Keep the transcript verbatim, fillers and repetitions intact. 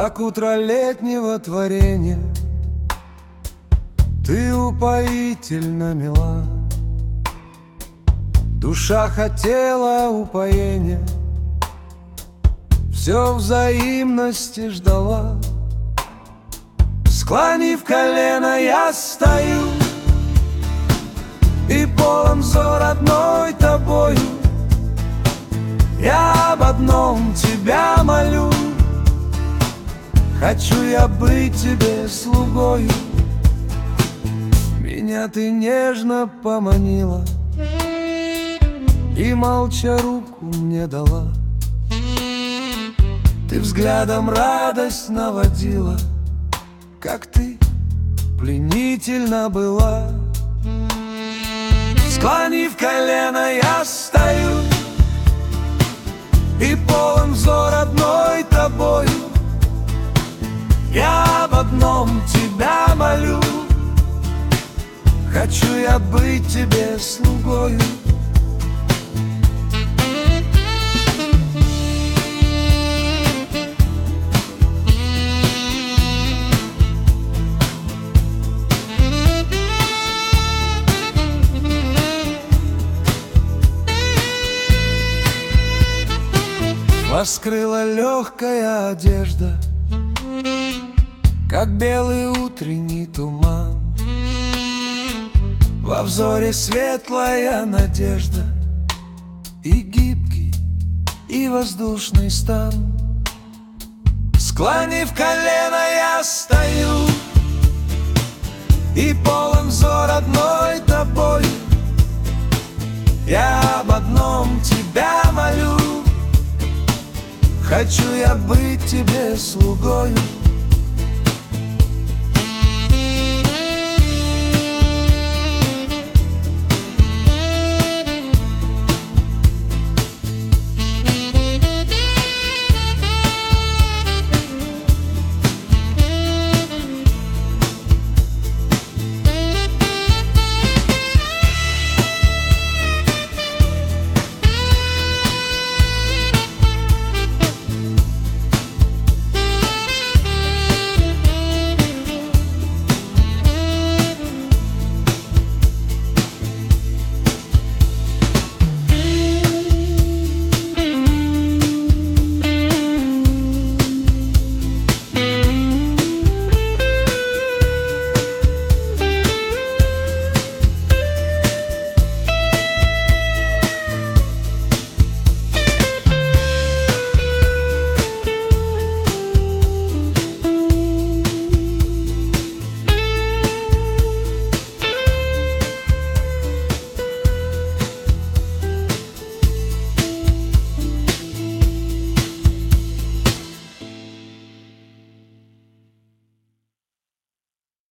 как утро летнего творения. Ты упоительно мила, душа хотела упоения, все взаимности ждала. Склонив колено, я стою и полон взор одной тобою. Я об одном тебя молю: хочу я быть тебе слугою. Меня ты нежно поманила и молча руку мне дала. Ты взглядом радость наводила, как ты пленительно была. Склонив колено, я стою и полон взор одной тобою. Я об одном тебя молю: хочу я быть тебе слугою. Вас скрыла легкая одежда, как белый утренний туман. Во взоре светлая надежда и гибкий, и воздушный стан. Склонив колено, я стою и полон взор одной тобой. Я об одном тебя молю: хочу я быть тебе слугою.